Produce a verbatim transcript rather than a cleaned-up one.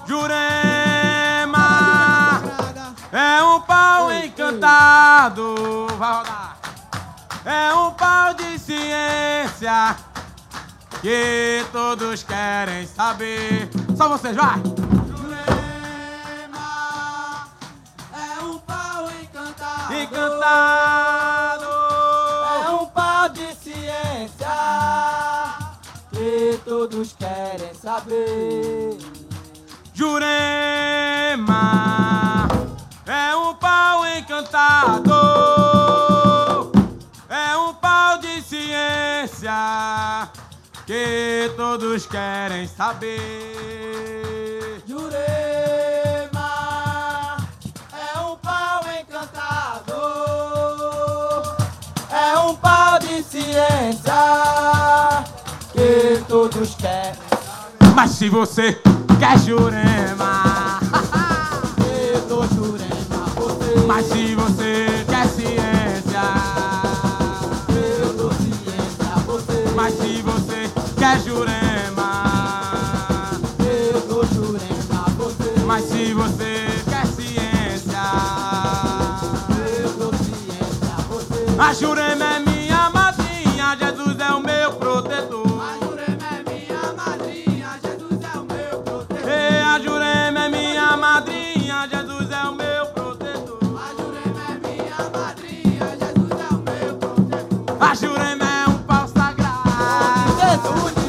Jurema é um pau encantado. Vai rodar. É um pau de ciência que todos querem saber. Só vocês, vai! Jurema é um pau encantado. Encantado! É um pau de ciência que todos querem saber. Jurema é um pau encantado. É um pau de ciência que todos querem saber. Jurema é um pau encantado. É um pau de ciência que todos querem saber. Mas se você quer Jurema, Eu dou Jurema a você. mas se você quer ciência, Eu dou ciência a você. mas se você quer Jurema, Eu dou Jurema a você. mas se você quer ciência, Eu dou ciência a você. a Jurema é minha madrinha, Jesus é o meu protetor. A Jurema é minha madrinha, Jesus é o meu protetor. E a Jurema é minha madrinha, Jesus é o meu protetor. A Jurema é minha madrinha, Jesus é o meu protetor. A Jurema é um pau sagrado. Jesus